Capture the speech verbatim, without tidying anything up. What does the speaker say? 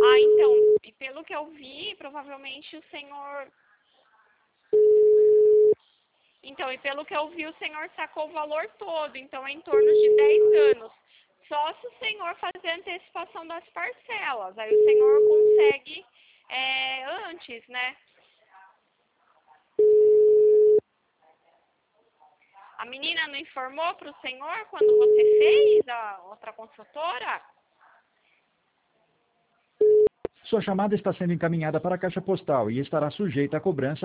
Ah, então, e pelo que eu vi, provavelmente o senhor... Então, e pelo que eu vi, o senhor sacou o valor todo, então é em torno de dez anos. Só se o senhor fazer a antecipação das parcelas, aí o senhor consegue é, antes, né? A menina não informou para o senhor quando você fez a outra construtora? Sua chamada está sendo encaminhada para a caixa postal e estará sujeita à cobrança